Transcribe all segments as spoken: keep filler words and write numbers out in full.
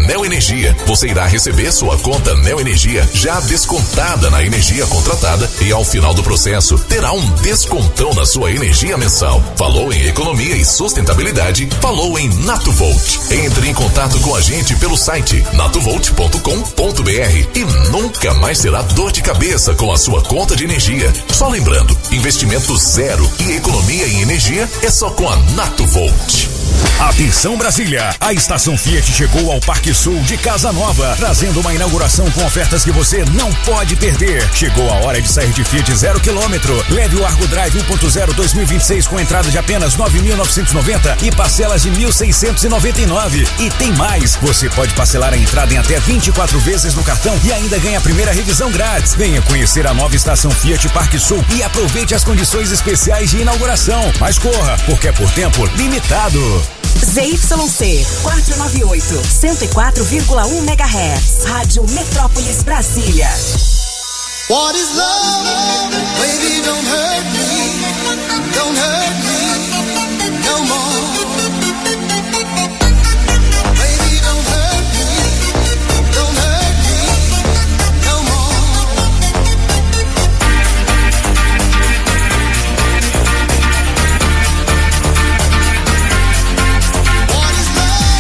Neoenergia. Você irá receber sua conta Neoenergia já descontada na energia contratada e ao final do processo terá um descontão na sua energia mensal. Falou em economia e sustentabilidade? Falou em Natuvolt. Entre em contato com a gente pelo site natuvolt ponto com ponto br e nunca mais terá dor de cabeça com a sua conta de energia. Só lembrando, investimento zero e economia em energia é só com a Natuvolt. Atenção Brasília, a estação Fiat chegou ao Parque Sul de Casa Nova, trazendo uma inauguração com ofertas que você não pode perder. Chegou a hora de sair de Fiat zero quilômetro. Leve o Argo Drive um ponto zero dois mil e vinte e seis com entrada de apenas nove mil novecentos e noventa e parcelas de mil seiscentos e noventa e nove. E tem mais, você pode parcelar a entrada em até vinte e quatro vezes no cartão e ainda ganha a primeira revisão grátis. Venha conhecer a nova estação Fiat Parque Sul e aproveite as condições especiais de inauguração. Mas corra, porque é por tempo limitado. Z Y C quatrocentos e noventa e oito, cento e quatro vírgula um megahertz. Rádio Metrópolis Brasília. What is love? Baby, don't hurt me. Don't hurt me no more. Baby, don't hurt me. Don't hurt me no more. What is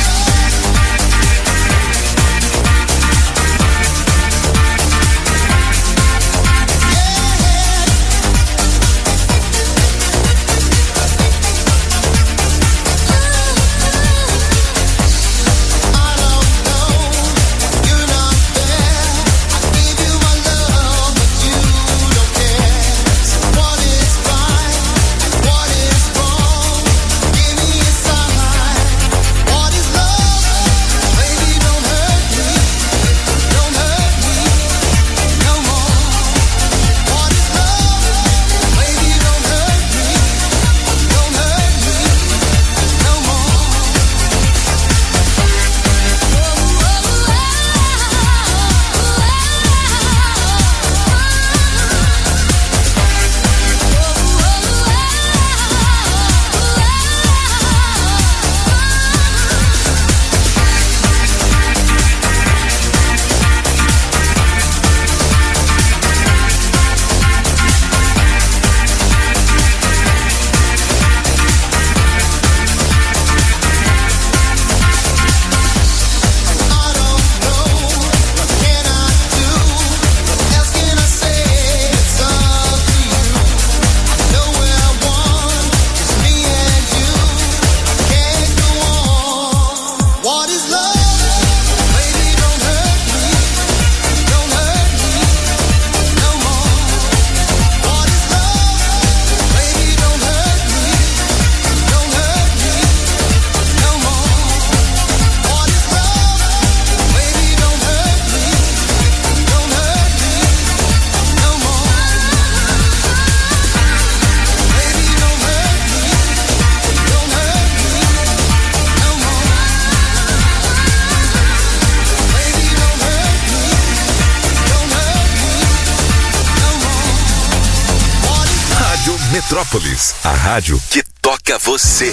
Metrópolis, a rádio que toca você.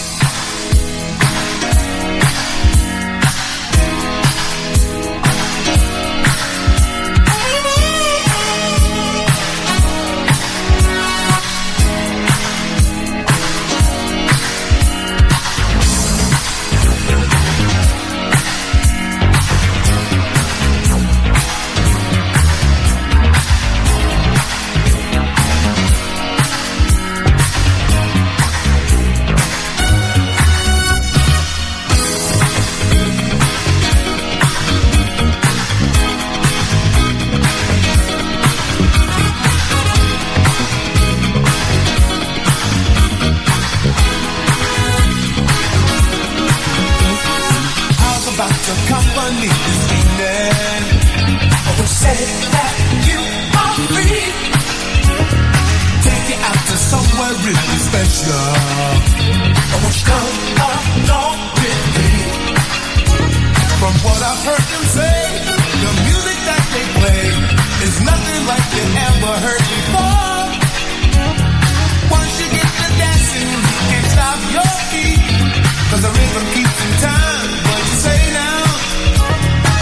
Cause the rhythm keeps in time. What you say now?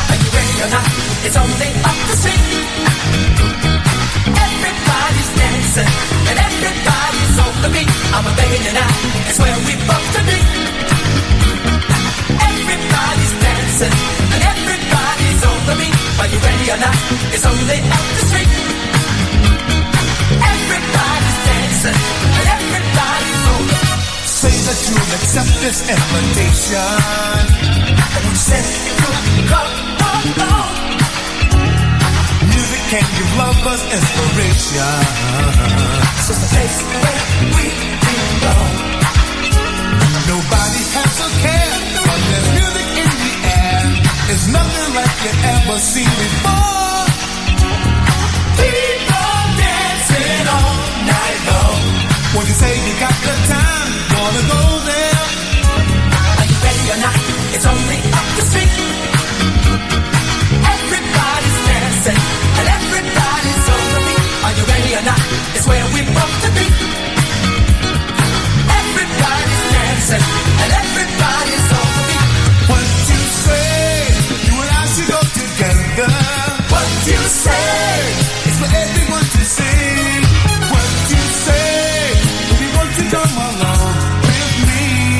it's only up the street. Everybody's dancing and everybody's on the beat. I'm a begging you now, it's where we both to be. Everybody's dancing and everybody's on the beat. Are you ready or not? It's only up the street. Everybody's dancing and everybody's on the beat. Say that you'll accept this invitation. And you said you'll come along. Music can give lovers inspiration. It's just a place where we belong. Nobody has a care when there's music in the air. It's nothing like you ever seen before. People dancing all night long. When you say you got the time, wanna go there? Are you ready or not? It's only up the street. Everybody's dancing and everybody's on the beat. Are you ready or not? It's where we both to be. Everybody's dancing and everybody's on the beat. What you say? You and I should go together. What you say? It's for everyone to see. What you say? If you want to come along with me.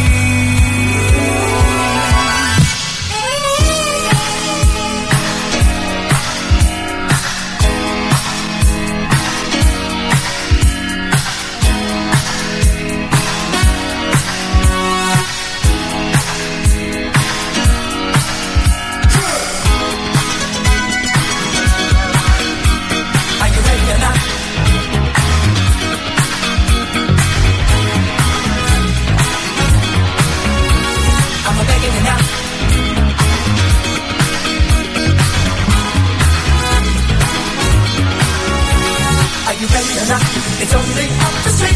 Are you ready or not? I'm a begging you now. Are you ready or not? It's only up the street.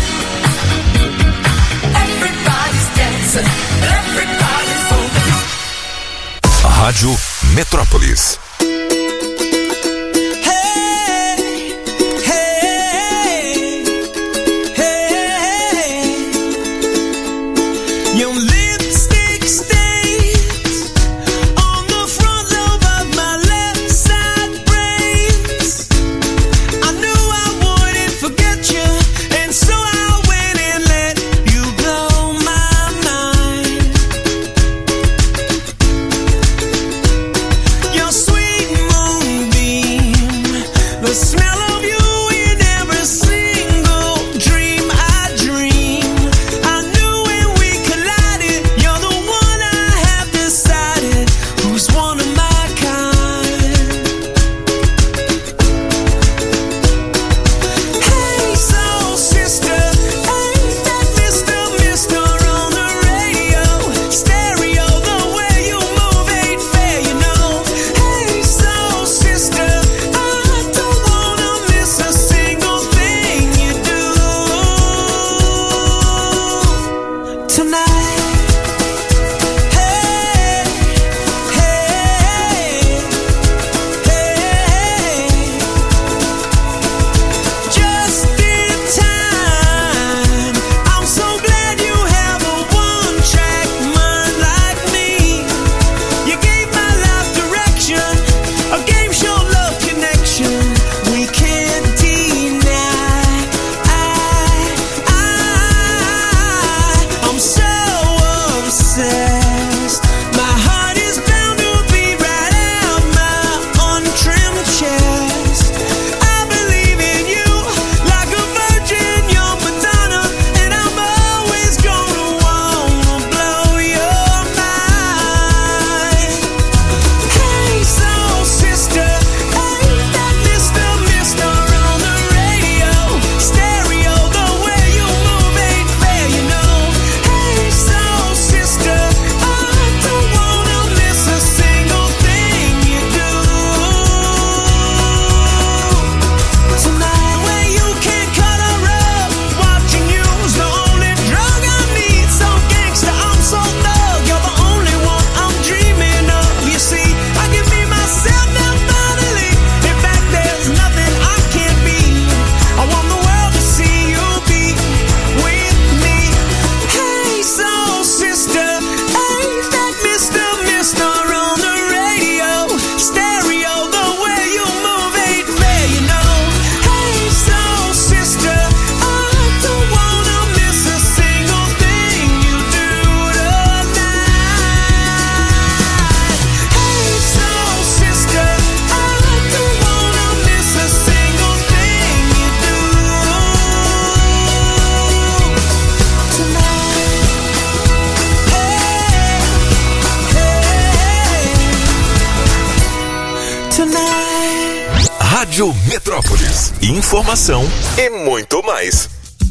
Everybody's dancing and everybody's on the beat. Rádio Metrópolis. Your lipstick stains on the front lobe of my left side brains. I knew I wouldn't forget you, and so I went and let you blow my mind. Your sweet tonight. Rádio Metrópolis. Informação e muito mais.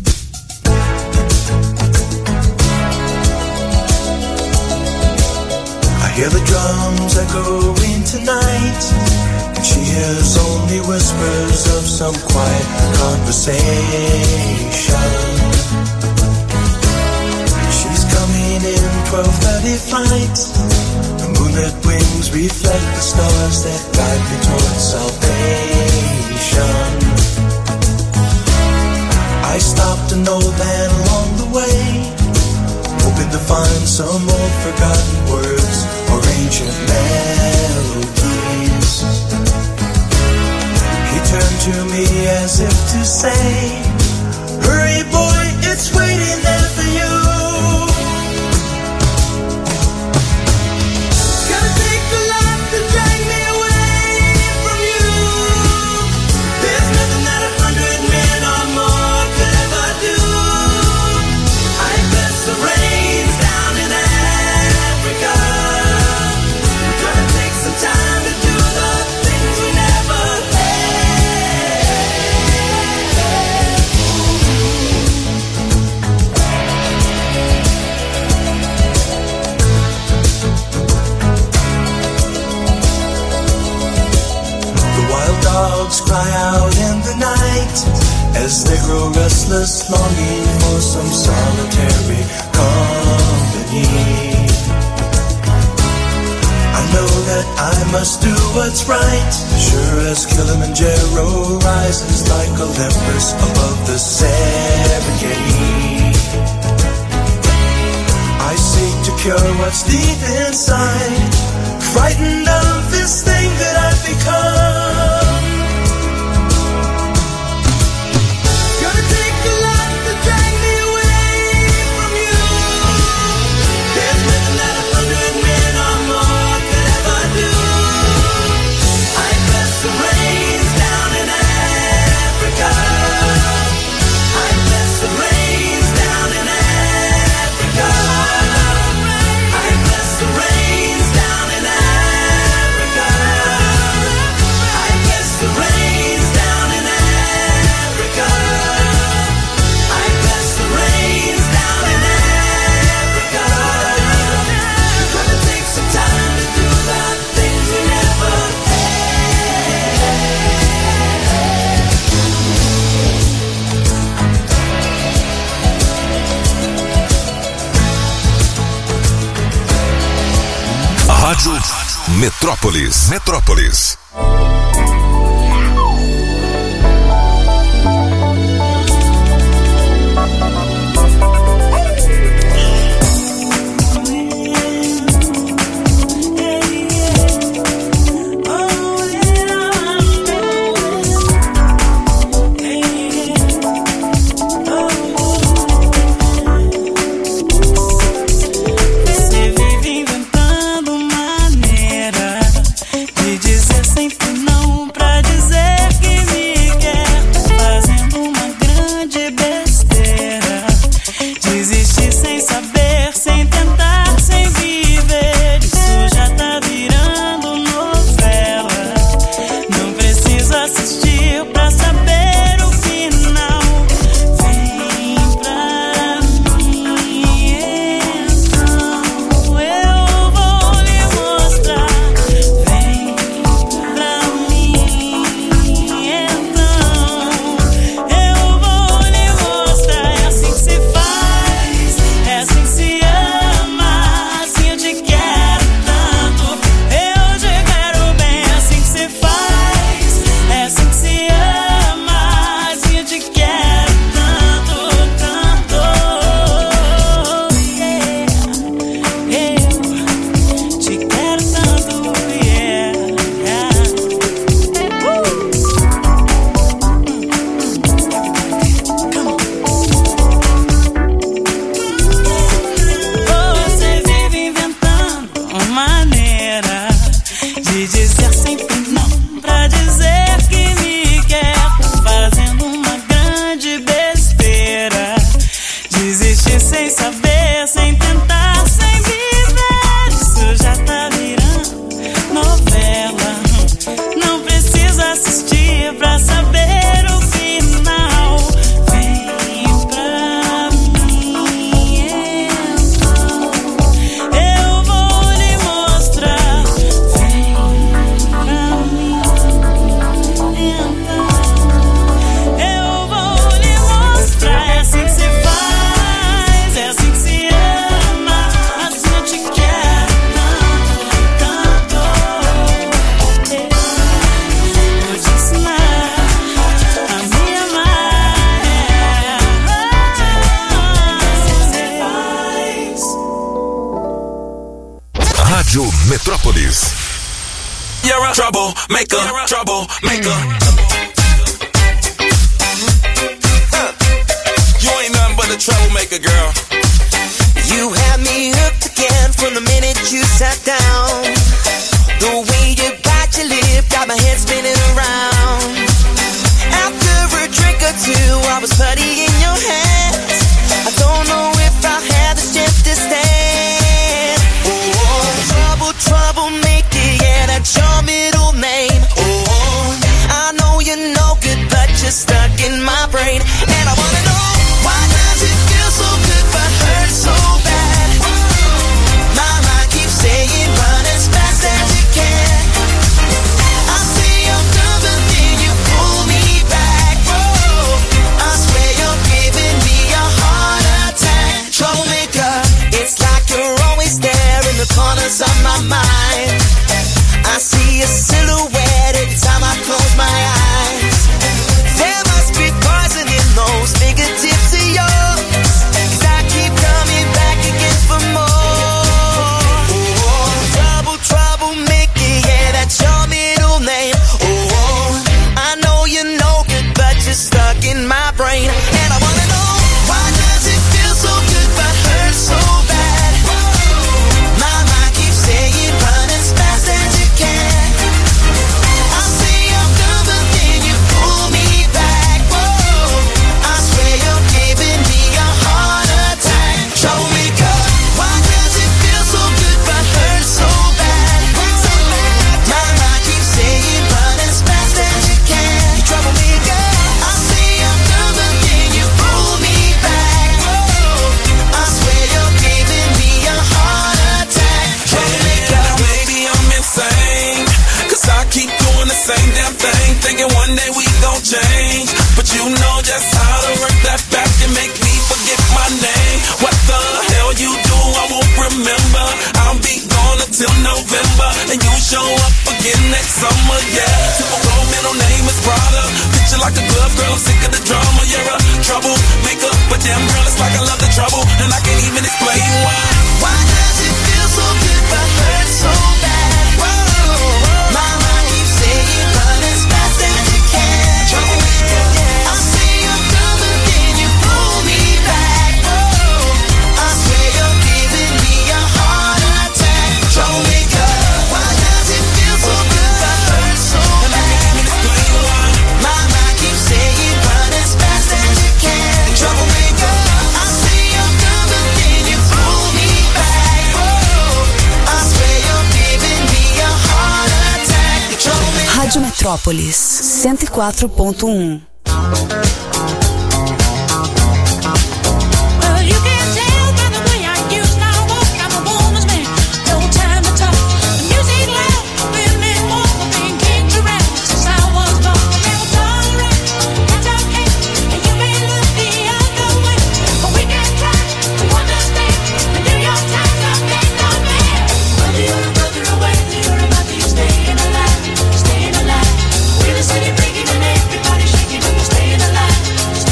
I hear the drums echoing tonight. She hears only whispers of some quiet conversation. She's coming in twelve thirty flight. The moonlit wings reflect the stars that guide me towards salvation. I stopped an old man along the way, hoping to find some old forgotten words or ancient melodies. He turned to me as if to say, hurry boy, it's waiting there for you. Gotta take the life to drag me away from you. There's nothing that a hundred men or more could ever do. I bless the rains down in Africa. Gonna take some time to do the things we never dogs cry out in the night as they grow restless, longing for some solitary company. I know that I must do what's right, sure as Kilimanjaro rises like Olympus above the Serengeti. I seek to cure what's deep inside, frightened of this thing that I've become. Rádio Metrópolis. Metrópolis. novela. Metrópolis. You're a troublemaker, troublemaker. Huh. You ain't nothing but a troublemaker, girl. You had me hooked again from the minute you sat down. The way you bite your lip got my head spinning around. After a drink or two, I was putty in your hands. I don't know if I had the strength to stand. Oh, trouble, troublemaker, yeah, that's your middle name. Oh, I know you're no good, but you're stuck in my brain. And I wanna know, why does it feel so good but hurt so bad? My mind keeps saying run as fast as you can. I say I'm done, but then you pull me back. Whoa, I swear you're giving me a heart attack. Troublemaker, it's like you're always there in the corners of my mind. I see a silhouette every time I close my eyes. There must be poison in those fingertips of yours, 'cause I keep coming back again for more. Oh, trouble, troublemaker, yeah, that's your middle name. Oh, I know you're no good, but you're stuck in my brain. And I wanna know, why does it feel so good but hurt so bad? My mind keeps saying run as fast as you can. I say I'm done, but then you pull me back. Whoa, I swear you're giving me a heart attack. Troublemaker, why does it feel so good but hurt so bad? My mind keeps saying run as fast as you can. Troublemaker, I say I'm done, but then you pull me back. Whoa, I swear you're giving me a heart attack. Troublemaker, Now maybe I'm insane, 'cause I keep doing the same damn thing, thinking one day we gon' change. But you know just how to work that back and make me forget my name. What the hell you do, I won't remember. I'll be gone until November, and you show up again next summer, yeah. Typical middle name is Prada. Picture like a glove, girl, I'm sick of the drama. You're a troublemaker, but damn girl, it's like I love the trouble, and I can't even explain why. why does it feel so good but hurt so bad? Whoa, my mind keeps saying run as fast as you can. I say I'm done, but then you pull me back. Whoa, I swear you're giving me a heart attack. Troublemaker, why does it feel so good but hurt so bad? My mind keeps saying run as fast as you can. Troublemaker, I say I'm done, but then you pull me back. Whoa, I swear you're giving me a heart attack. Troublemaker. Rádio Metrópolis, cento e quatro ponto um. Well, you can tell by the way I use my walk, I'm a woman's man, no time to talk. The music loud, women walk, I've been kicked around since I was born. Now it's alright, it's okay, and you may look the other way, but we can try to understand. The New York Times are made no man. Whether you're a brother or whether you're a mother, you're staying alive, staying alive. We're the city breaking and everybody shaking, and we're staying alive,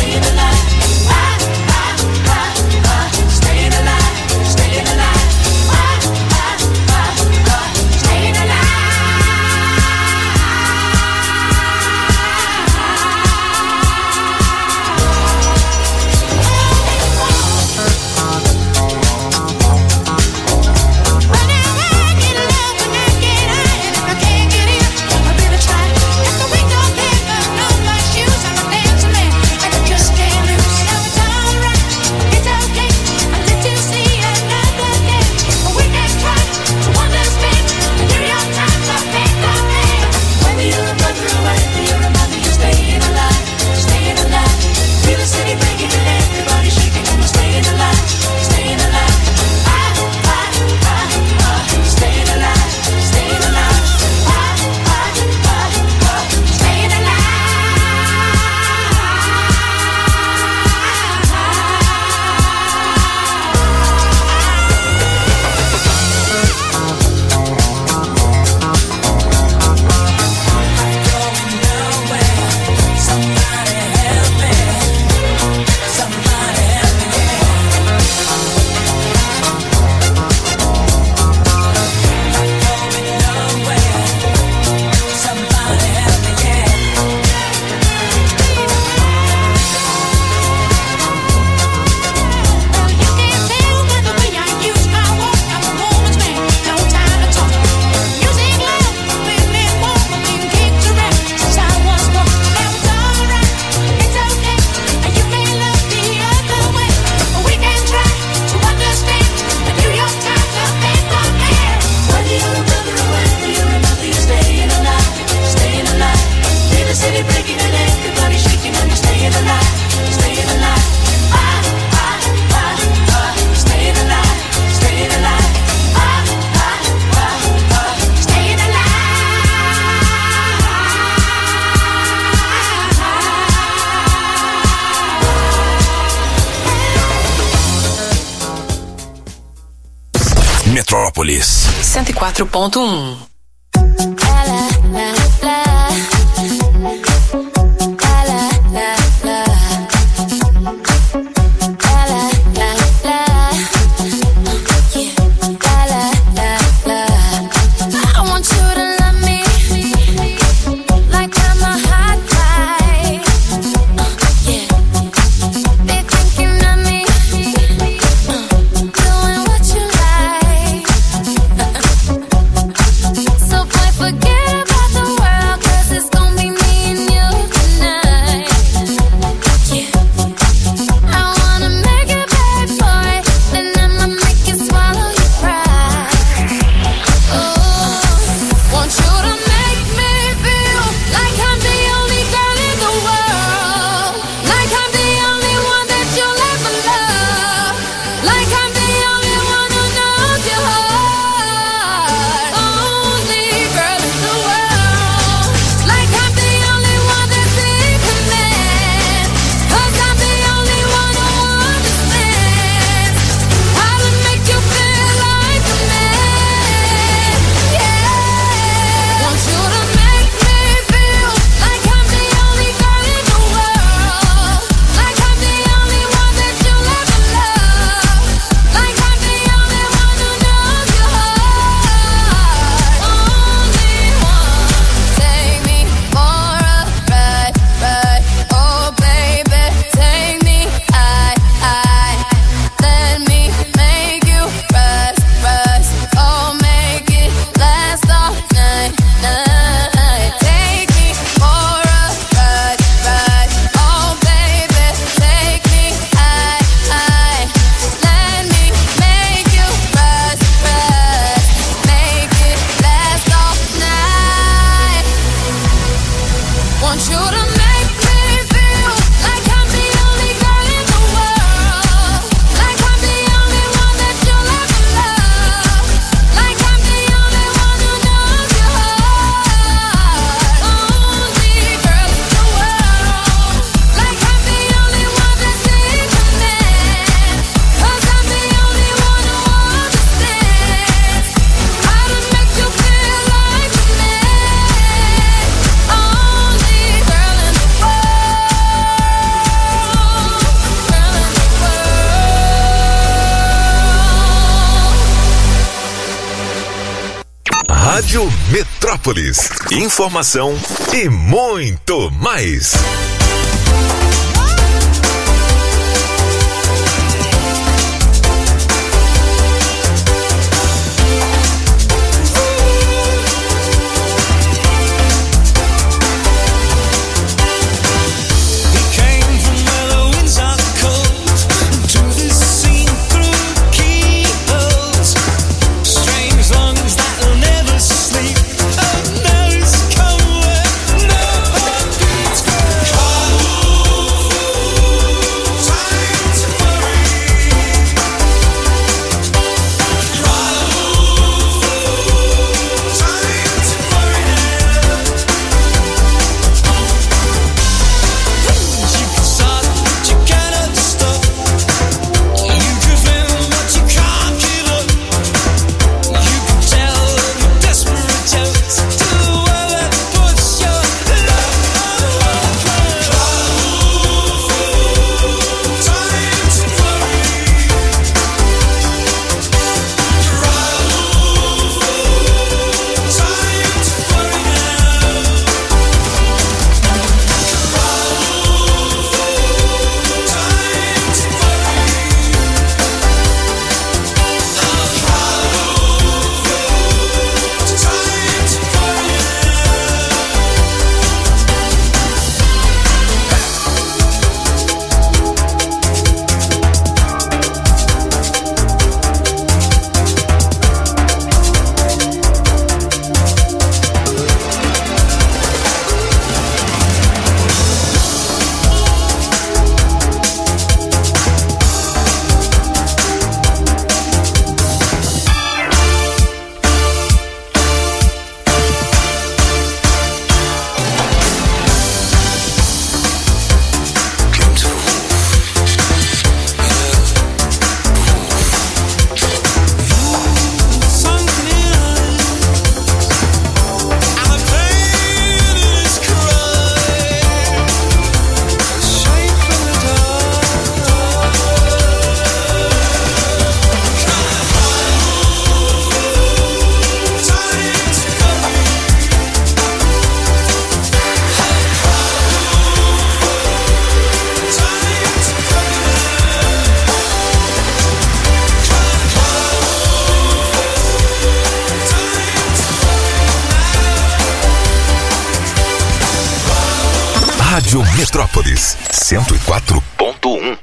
Metrópolis. cento e quatro ponto um. Rádio Metrópolis. Informação e muito mais. Sleep. Oh, now it's come where nobody Rádio Metrópolis, cento e quatro ponto um.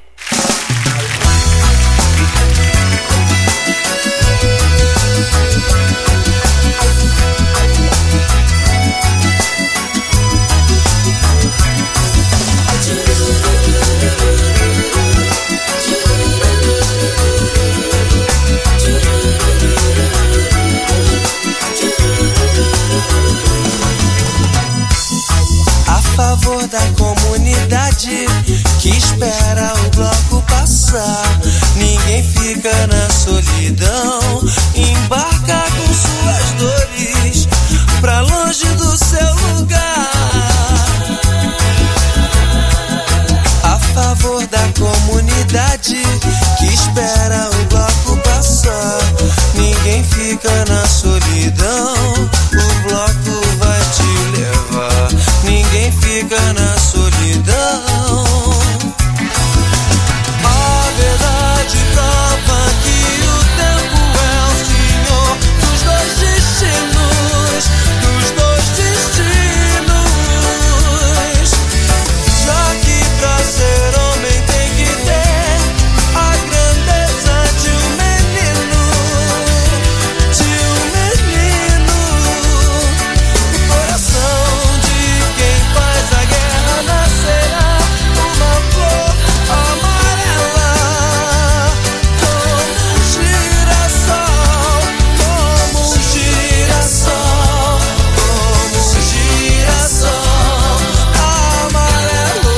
A favor da comunidade que espera o bloco passar. Ninguém fica na solidão, embarca com suas dores pra longe do seu lugar. A favor da comunidade que espera o bloco passar. Ninguém fica na solidão, o bloco vai te levar. Ninguém fica na solidão. A verdade prova que o tempo é o senhor dos dois destinos, dos dois destinos. Já que pra ser homem tem que ter a grandeza de um menino, de um menino. O coração de quem faz a guerra nascerá uma flor amarela, como um girassol, como um girassol, como um girassol amarelo,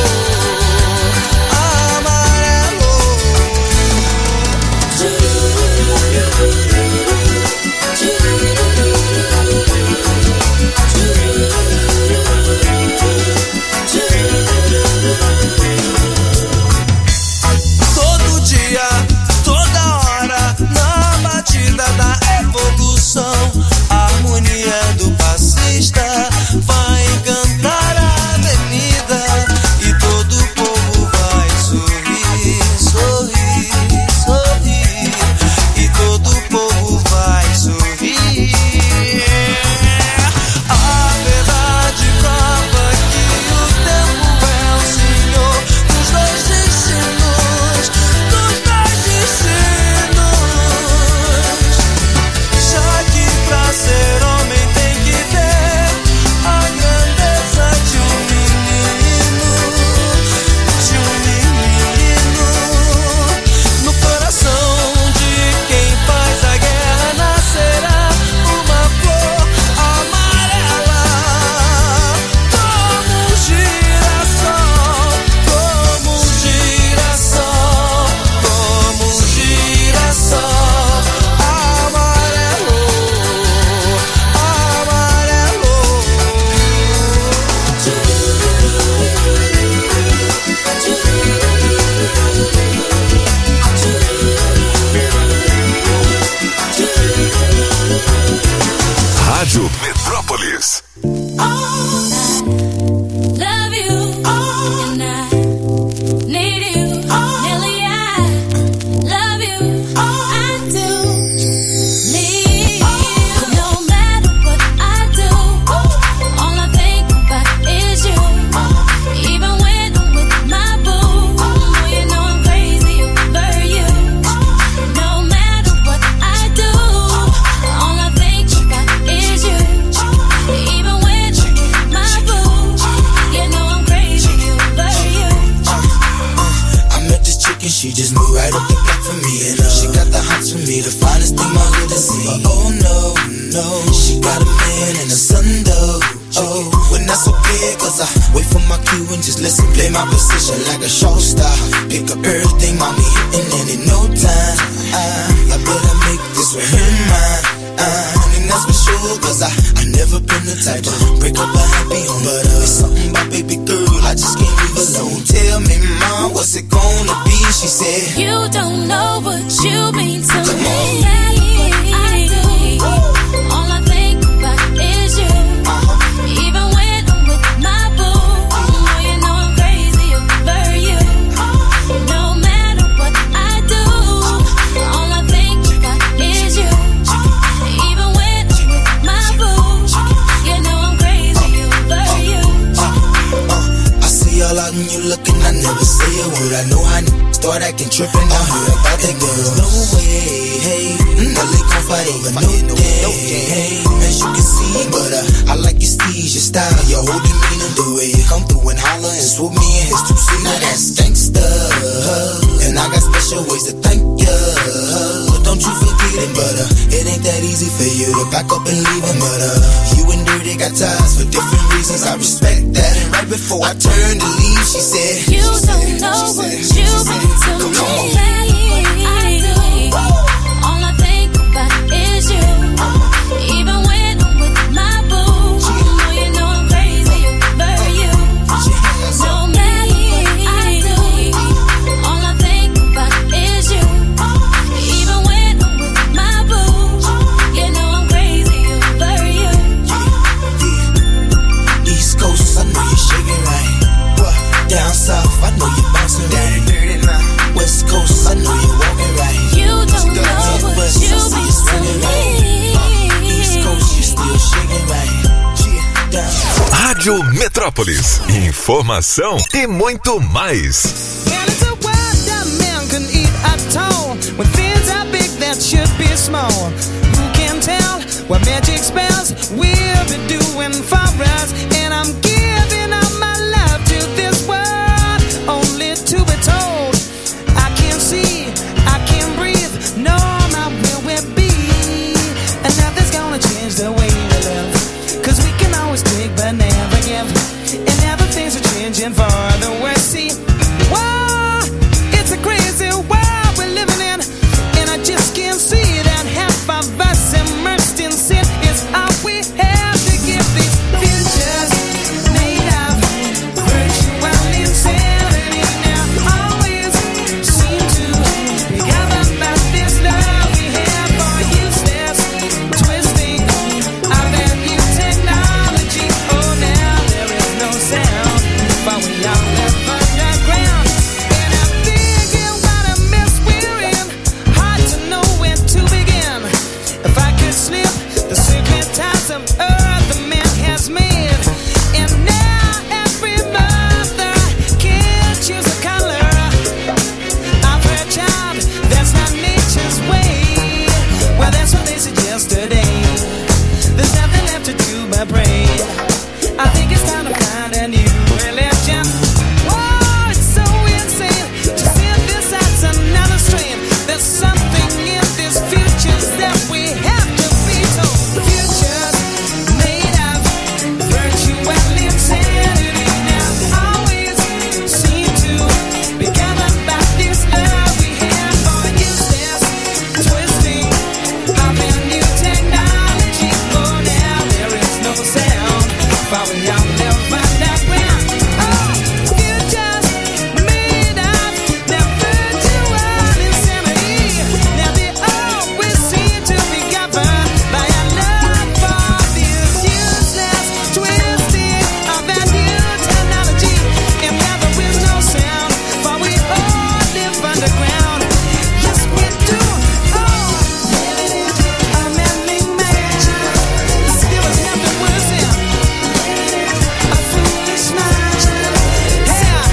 amarelo. Todo dia, toda hora, na batida da evolução, a harmonia do passista vai encantar a avenida e todo o povo vai sorrir, sorrir, sorrir, e todo o povo vai sorrir. A verdade prova que o tempo é o senhor dos dois destinos, dos dois destinos. Já que pra ser homem tem que ter a grandeza de um menino, de um menino. No coração de quem faz a guerra nascerá uma flor amarela, como um girassol, como um girassol, como um girassol amarelo, amarelo. Rádio Metrópolis. Love you, and I need you. Nearly I love you, I do need you. No matter what I do, all I think about is you. Even when I'm with my boo, oh, you know I'm crazy over you. No matter what I do, all I think about is you. Even when I'm with my boo, you know I'm crazy over you. I met this chick and she just moved right up the block for me, and uh, she got the hots for me, the finest thing my hood has seen. Uh, oh no, no, she got a man and a son though. Oh, when that's okay, cause I wait for my cue and just listen, play my position like a show star. Pick up everything, mommy, hitting and in no time. I, I better make this with her mine. Uh, and that's for sure, cause I, I never been the type to break up a happy home. But uh, it's something about baby girl, I just can't leave alone. Tell me, mom, what's it gonna be? She said, You don't know what you mean to Come me. on. What I do, all I think about is you. Even when I'm with my boo, oh, you know I'm crazy over you. No matter what I do, all I think about is you. Even when I'm with my boo, you know I'm crazy over you. uh, uh, I see all out and you looking, I never say a word. I know how n- start acting trippin'. I heard about that girl. No way, hey. No, they gon' fight over no day, hey. As you can see, but uh, I like your steez, your style, your whole demeanor, the way you come through and holler and swoop me in his two seat. Now that's gangsta, and I got special ways to thank ya. But don't you forget it, but uh, it ain't that easy for you to back up and leave him. But uh, you and Dirty got ties for different reasons. I respect that. And right before I turned to leave, she said, You don't know what you've been to me. I do. All I think about is you. Even when I'm with my boo, oh, you know I'm crazy over you. No matter what I do, all I think about is you. Even when I'm with my boo, you know I'm crazy over you. East Coast, I know you're shaking right. Down south, I know you're bouncing right. West Coast, I know you're walking right. You don't know what West, you I see be you swinging right. East Coast, you're still shaking right. Rádio Metrópolis. Informação e muito mais. And it's a word that man can eat at all. When things are big that should be small. Who can tell what magic spells we'll be doing for us? And I'm giving all my love to this world, only to be told I can't see, I can't breathe, no, my will will be. And nothing's gonna change the way we live, cause we can always take but never give. And now the things are changing for the worse. See, whoa, it's a crazy world we're living in, and I just can't see that half of us immersed in sin is all we have to give these futures made of virtual insanity. Now always seem to be governed by this love we have for useless twisting of that new technology. Oh, now there is no sound, but we all live underground. And I'm thinking what a mess we're in, hard to know where to begin. If I could slip the secret ties of earth the man has made, and now every mother can choose a color of her child. That's not nature's way. Well, that's what they suggest today. There's nothing left to do but pray. I think it's time to find a new religion. Whoa, it's so insane to see this as another strain. There's something in this future that we have to be told. Futures made of virtual insanity. Now always seem to be governed by this love we have for useless twisting of a new technology. Oh, now there is no sound, but we all live underground. Oh, futures made of that virtual insanity. Now they always seem to be governed by a love for this useless twisting of a new technology. And now there is no sound, but we all live underground. Yes, we do. Oh, living in a man-made mansion. There was nothing worse than a foolish mind. Yeah.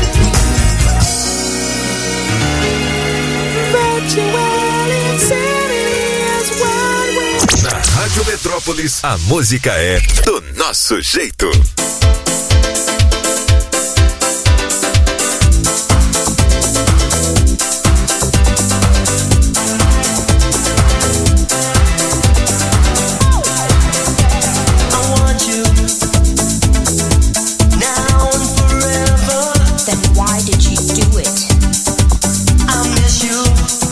Virtual insanity is what we Na Rádio Metrópolis, a música é do nosso jeito. I want you now and forever. Then why did you do it? I miss you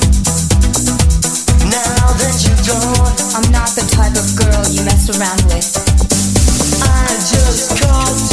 now that you're gone. I'm not the type of girl you mess around with. I just called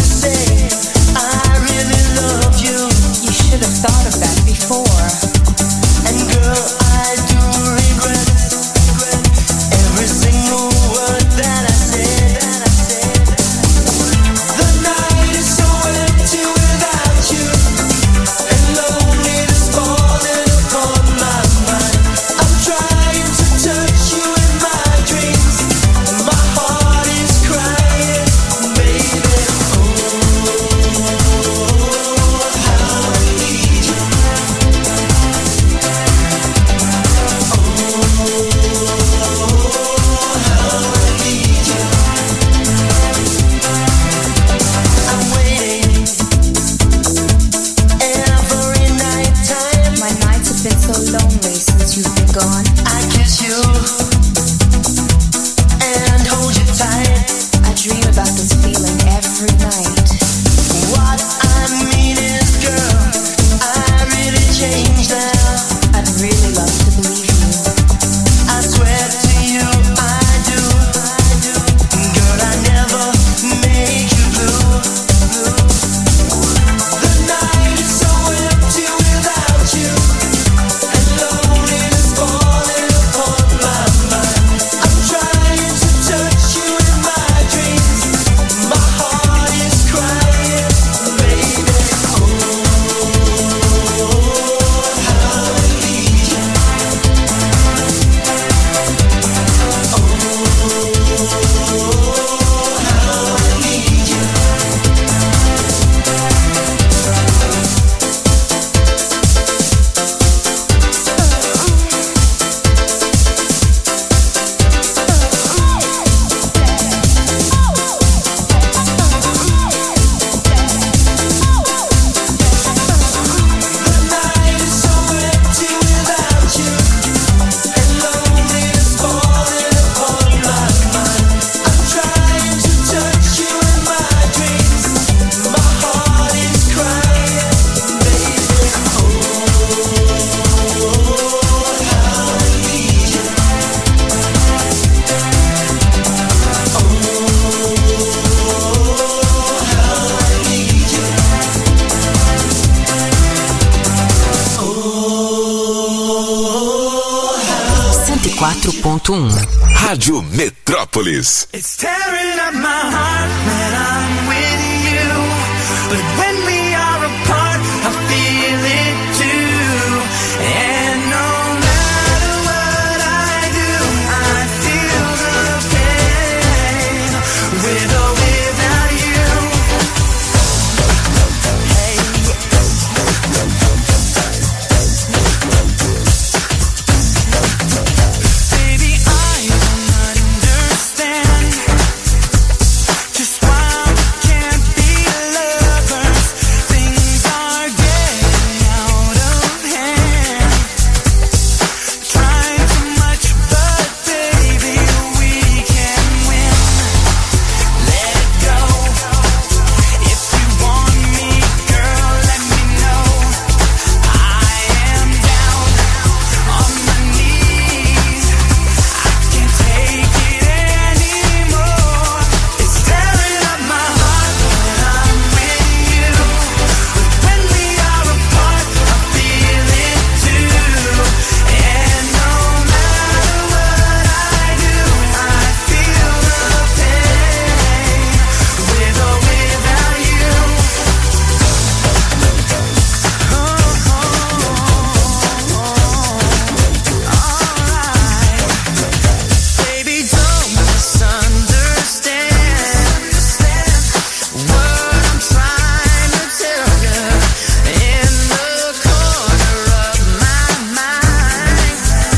quatro ponto um. Rádio Metrópolis. It's tearing up my heart when I'm with you, but when we are apart, I feel it too. And no matter what I do, I feel the pain, with or without you. Hey. Baby, I don't understand just why we can't be lovers. Things are getting out of hand. Trying too much, but baby, we can win. Let it go. If you want me, girl, let me know. I am down on my knees. I can't take it anymore. It's tearing up my heart when I'm with you, but when we are apart, I feel it too. And no matter what I do, I feel the pain, with or without you. Baby, don't misunderstand what I'm trying to tell you. In the corner of my mind,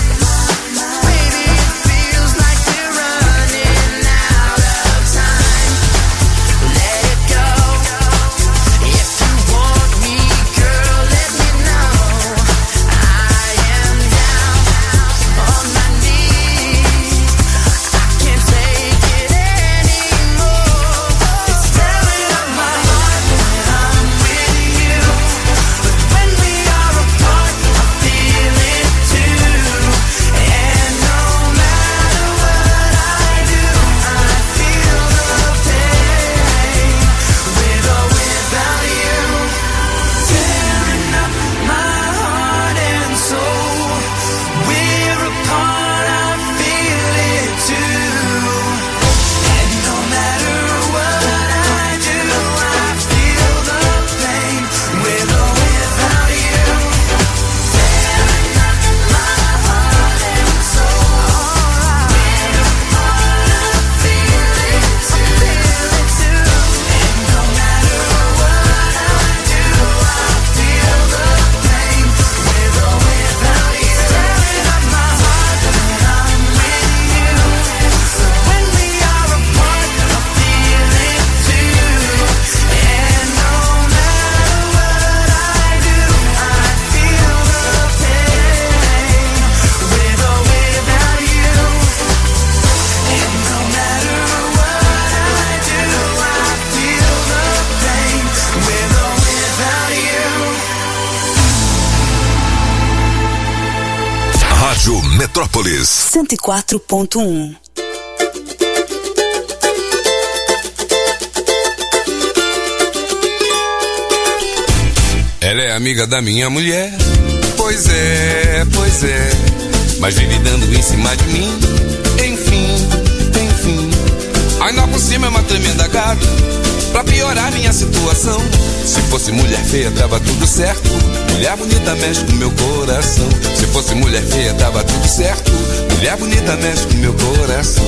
baby, it feels like we're running out of time. Let it go. If you want me, girl, let me know. I am down on my knees. I can't take it anymore. It's tearing up my heart when I'm with you, but when we are apart, I feel it too. And no matter what I do, I feel the pain, with or without you. Tearing up my heart and soul. We're apart, I feel it too. And no matter what I do, I feel the pain, with or without you. Tearing up my heart and soul. We're apart, I feel it too. And no matter what I do, I feel the pain, with or without you. Tearing up my heart when I'm with you, but when we are apart, I feel it too. And no matter what I do, I feel the pain, with or without you. And no matter what I do, I feel the pain, with or without you. Rádio Metrópolis. cento e quatro ponto um. Ela é amiga da minha mulher. Pois é, pois é. Mas vive dando em cima de mim. Enfim, enfim. Ainda por cima é uma tremenda gata. Pra piorar minha situação. Se fosse mulher feia, tava tudo certo. Mulher bonita mexe com meu coração. Se fosse mulher feia, tava tudo certo. Mulher bonita mexe com meu coração.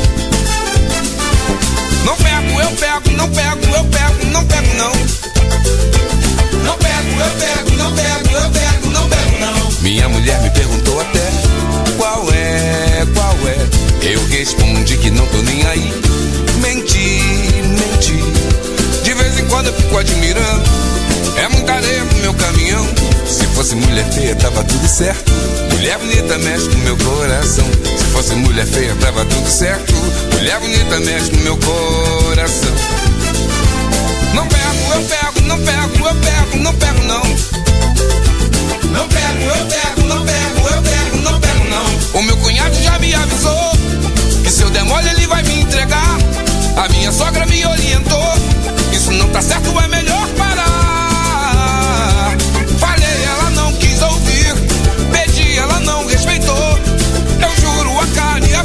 Não pego, eu pego, não pego, eu pego, não pego não. Não pego, eu pego, não pego, eu pego, não pego não. Minha mulher me perguntou até qual é, qual é. Eu respondi que não tô nem aí. Menti, menti. De vez em quando eu fico admirando. É muita areia no meu caminhão. Se fosse mulher feia, tava tudo certo. Mulher bonita mexe com meu coração. Se fosse mulher feia, tava tudo certo. Mulher bonita mexe com meu coração. Não pego, eu pego, não pego, eu pego, não pego não. Não pego, eu pego, não pego, eu pego, não pego não. O meu cunhado já me avisou que se eu der mole ele vai me entregar. A minha sogra me orientou. Isso não tá certo, é melhor parar. Falei, ela não quis ouvir. Pedi, ela não respeitou. Eu juro a carne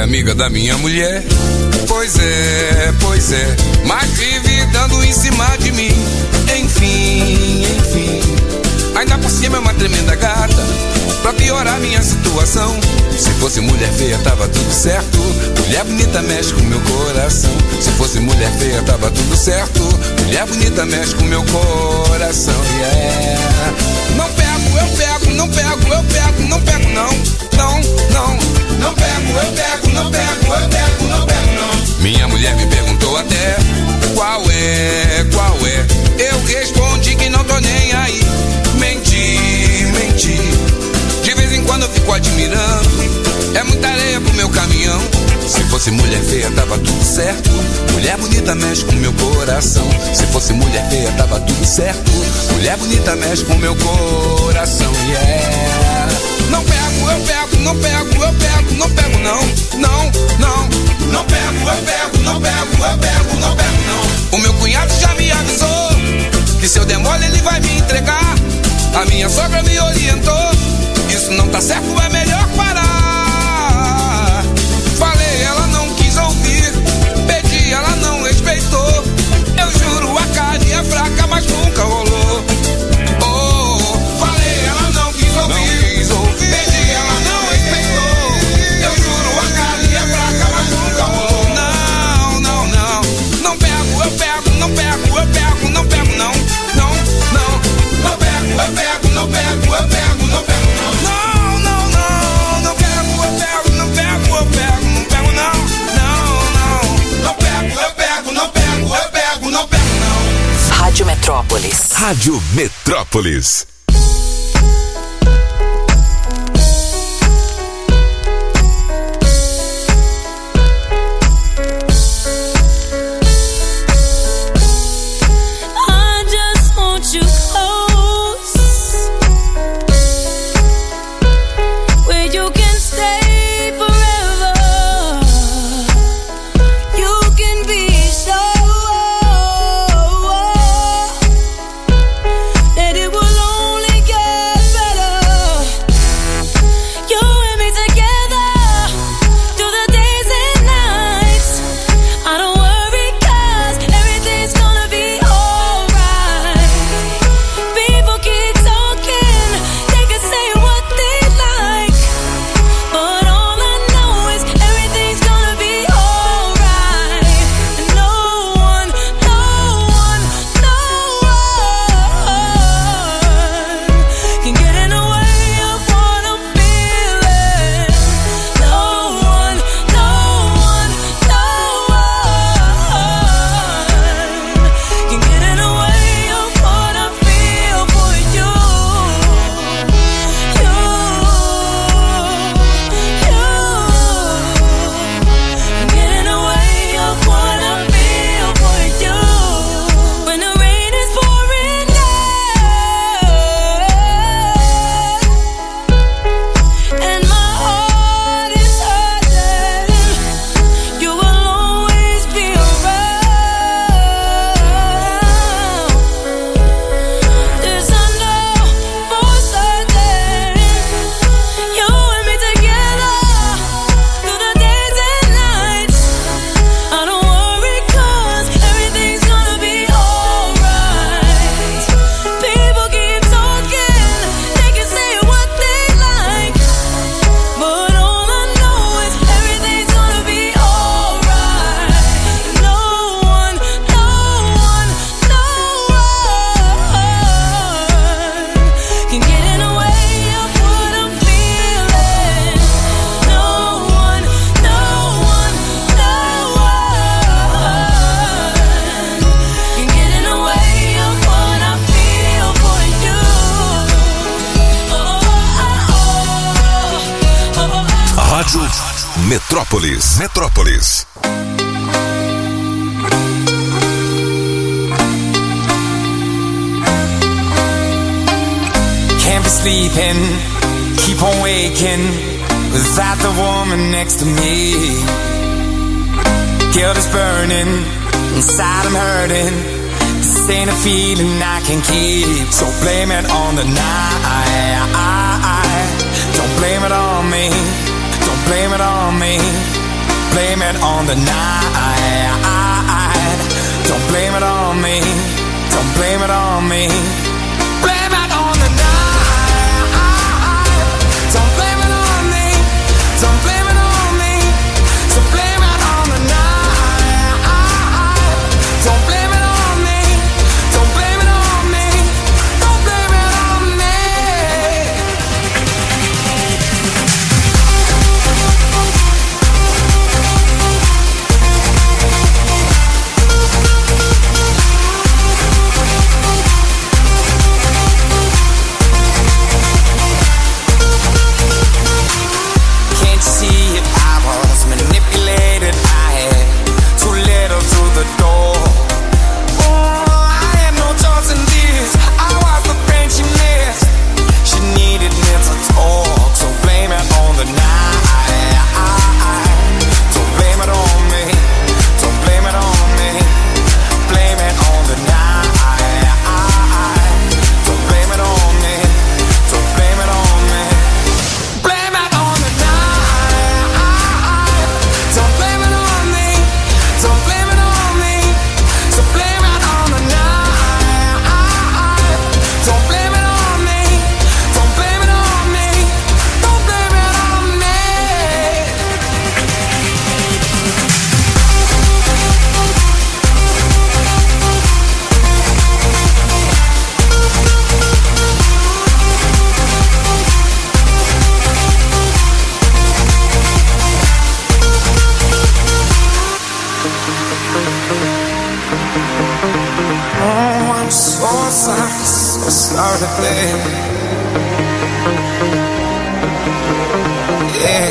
amiga da minha mulher. Pois é, pois é, mas vive dando em cima de mim. Enfim, enfim, ainda por cima é uma tremenda gata, pra piorar minha situação. Se fosse mulher feia tava tudo certo, mulher bonita mexe com meu coração. Se fosse mulher feia tava tudo certo, mulher bonita mexe com meu coração. Yeah. Não pego, eu pego, não pego, eu pego, não pego não, não, não. Não pego, eu pego, não pego, eu pego, não pego não. Minha mulher me perguntou até qual é, qual é. Eu respondi que não tô nem aí. Menti, menti. De vez em quando eu fico admirando, é muita areia pro meu caminhão. Se fosse mulher feia tava tudo certo, mulher bonita mexe com meu coração. Se fosse mulher feia tava tudo certo, mulher bonita mexe com meu coração. Yeah. Não pego, eu pego, não pego, eu pego, não pego não, não, não. Não pego, eu pego, não pego, eu pego, não pego não. O meu cunhado já me avisou que se eu der mole ele vai me entregar. A minha sogra me orientou, isso não tá certo, é melhor parar. Falei, ela não quis ouvir, pedi, ela não respeitou. Eu juro, a carne é fraca, mas nunca rolou. Oh, falei, ela não quis ouvir, quis ouvir. Pedi, ela não respeitou. Eu juro, a carne é fraca, mas nunca rolou. Não, não, não. Não pego, eu pego, não pego, eu pego, não pego não, não, não. Não pego, eu pego, não pego, eu pego, não pego não. Não, não, não. Não pego, eu pego, não pego, eu pego, não pego não, não, não. Não pego, eu pego, não pego, eu pego, não pego não. Rádio Metrópolis. Rádio Metrópolis. I just want you close, where you can stay forever. You can be so that it will only get better. You and me together through the days and nights. I don't worry 'cause everything's gonna be alright. People keep talking, they can say what they like, but all I know is everything's gonna be alright. And no one, no one, no one can get in the way of what I'm feeling. No one, no one, no one can get in the way of what I feel for you. You, you can get in the way of what I feel for you. When the rain is pouring down and my heart is hurting, you will always be around. This I know for certain. You and me together through the days and nights. I don't worry 'cause everything's gonna be alright. People keep talking, they can say what they like, but all I know is everything's gonna be alright. No one, no one, no one can get in the way of what I'm feeling. No one, no one, no one can get in the way of what I feel for you. Oh, oh, oh, oh, oh. Rádio Metrópolis. Metrópolis. Can't be sleeping, keep on waking without the woman next to me. Guilt is burning, inside I'm hurting. This ain't a feeling I can keep, so blame it on the night. Don't blame it on me, don't blame it on me. the night. Don't blame it on me. Don't blame it on me. Blame it on the night. Don't blame it on me. Don't blame it on me. So blame it on the night. Don't blame it on me. Don't blame it on me. Don't blame it on me. Can't you see it? I was manipulated. I had too little through the door. Oh, I had no choice in this. I was the friend she missed. She needed me to talk, so blame it on the night. Don't blame it on me. Don't blame it on me. Blame it on the night. Don't blame it on me. Don't blame it on me. Blame it on the night. Don't blame it on me. Don't blame it on me. So blame it on the night. Don't blame it on me. Don't blame it on me. Don't blame it on me. Oh, I'm so sorry, so sorry, babe. Yeah.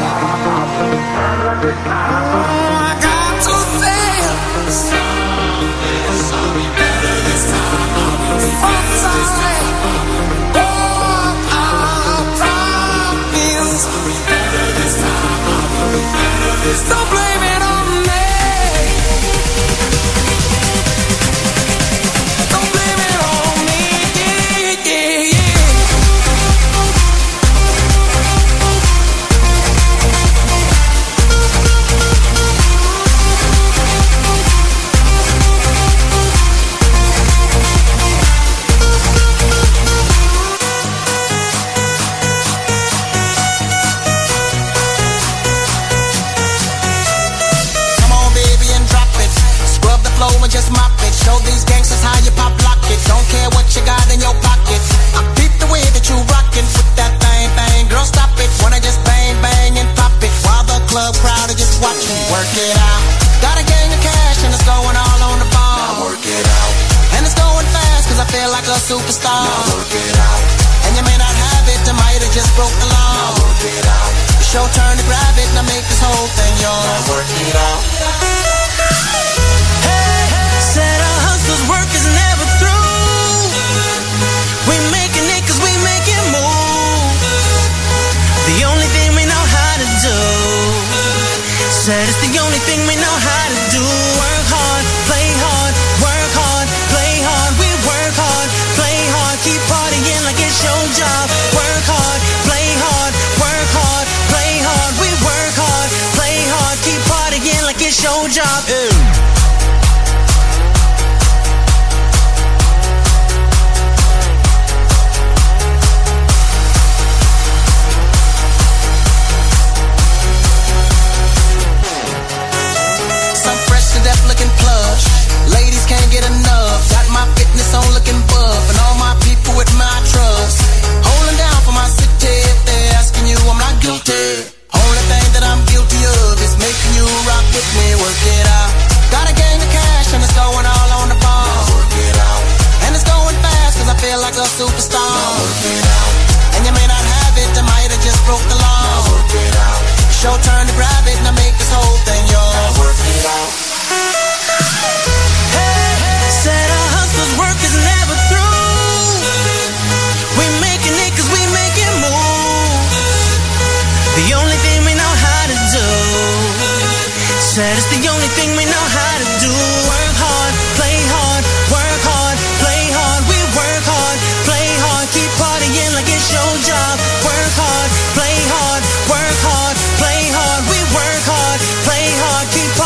Oh, I got to say it. Sorry, better this time. I'm sorry. Oh, I promise. Better this time. Better this time. Don't blame it on me. Don't blame it on me. Yeah, yeah, yeah. Come on, baby, and drop it. Scrub the flow and just mop it. Show these gangsters how you pop lock it. Don't care what you got in your pocket. I peep the way that you rockin' with that thing, thing. Girl, stop it. Wanna just bang, bang, and pop it. While the club crowd are just watching. Work it out. Got a gang of cash and it's going all on the ball. Now work it out. And it's going fast cause I feel like a superstar. Now work it out. And you may not have it, I might have just broke the law. Now work it out. It's your turn to grab it, now make this whole thing yours. Now work it out. Said our hustler's work is never through. We making it cause we making moves. The only thing we know how to do. Said it's the only thing we know how to do. Work hard, play hard, work hard, play hard. We work hard, play hard, keep partying like it's your job. Work hard, play hard, work hard, play hard. We work hard, play hard, keep partying like it's your job. Ew. Some fresh to death looking plush. Ladies can't get enough. Got my fitness on looking buff. And all my people with my trust. Holding down for my city. If they're asking you, I'm not guilty. Only thing that I'm guilty of is making you rock with me. Work it out. Got a gang of cash and it's going all on the ball. Work it out. And it's going fast cause I feel like a superstar. Work it out. And you may not have it, I might have just broke the law. Work it out. It's your turn to grab it, now make this whole thing yours. Now work it out. Said our hustler's work is never through. We making it cause we making moves. The only thing we know how to do. Said it's the only thing we know how to do. Work hard, play hard, work hard, play hard. We work hard, play hard, keep partying like it's your job. Work hard, play hard, work hard, play hard. We work hard, play hard, keep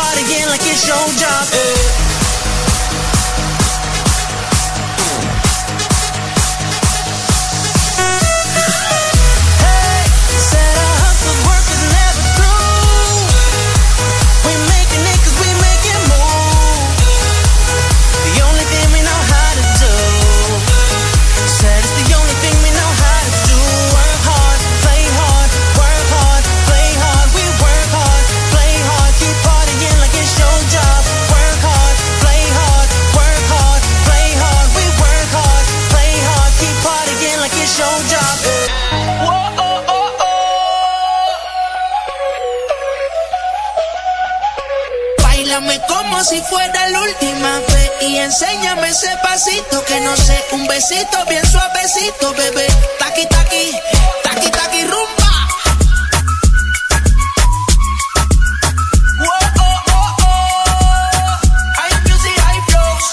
como si fuera la última vez y enséñame ese pasito que no sé, un besito bien suavecito, bebé. Taqui taqui, taqui taqui rumba. Whoa, oh, oh, oh. Hay music, hay flows.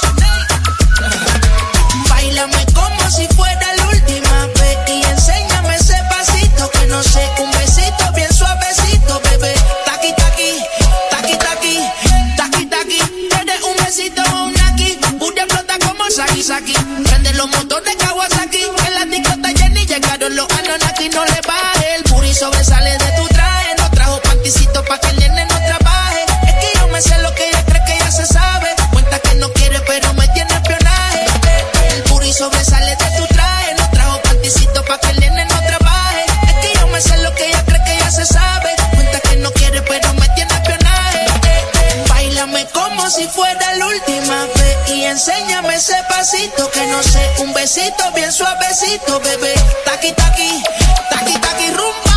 Báilame como si fuera la última vez y enséñame ese pasito que no sé, un besito bien suavecito, bebé. Taqui taqui, taqui taqui, taqui taqui. Tienes un besito o un aquí, una flota como Saki Saki. Prende los motores Kawasaki, en la discota Jenny llegaron los Anunnaki. No le baje, el booty sobresale de tu traje. No trajo panticito pa' que el nene no trabaje. Es que yo me sé lo que ella cree que ya se sabe. Cuenta que no quiere pero me tiene espionaje. El booty sobresale de tu traje. No trajo panticito pa' que el nene no trabaje. Es que yo me sé lo que ella cree que ya se sabe. Cuenta que no quiere pero me tiene espionaje. Báilame como si fuera la última vez y enséñame ese pasito que no sé, un besito bien suavecito, bebé. Taqui taqui, taqui taqui rumba.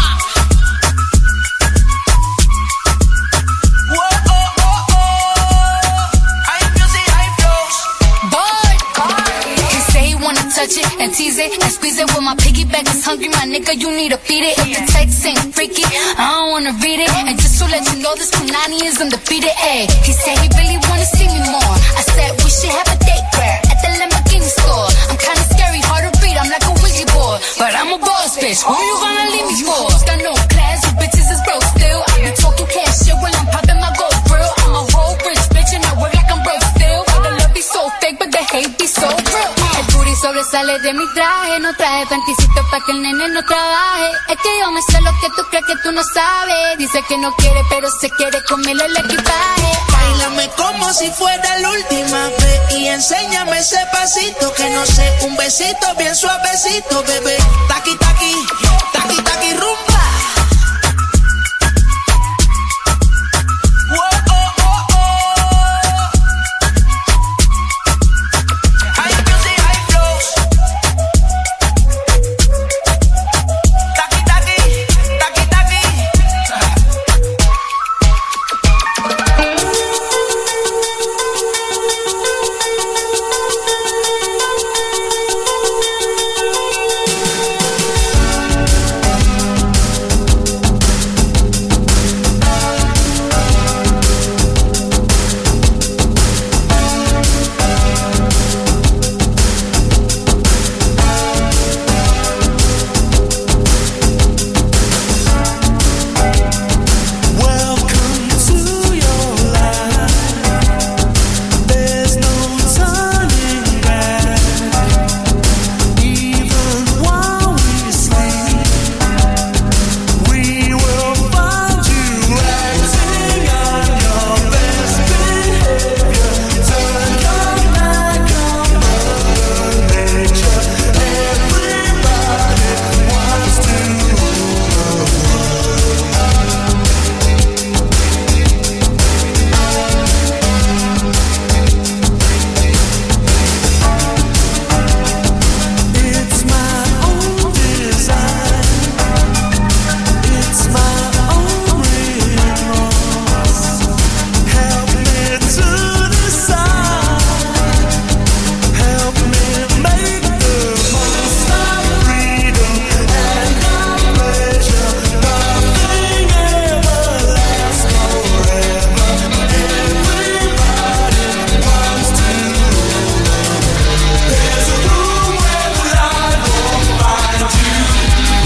Whoa, oh, oh, oh. Hay music, hay flows. Boy, he say he wanna touch it and tease it and squeeze it. With my piggyback is hungry, my nigga, you need to feed it. If the text ain't freaky, I don't wanna read it. And just to let you know, this Punani is undefeated. Ay, he said he really wanna see me more. I said we should have a date where at the Lamborghini store. I'm kinda scary, hard to read, I'm like a Ouija board, but I'm a boss bitch. Who you gonna leave me for? Got no class, you bitches is broke still. I be talking cash shit while I'm popping my gold grill. I'm a whole rich bitch and I work like I'm broke still. But the love be so fake, but the hate be so real. El booty sobresale de mi traje, no traje panticito pa' que el nene no trabaje. Es que yo me sé lo que tú crees que tú no sabes. Dice que no quiere, pero se quiere comerle el equipaje. Báilame como si fuera la última vez y enséñame ese pasito que no sé, un besito bien suavecito, bebé. Taqui taqui.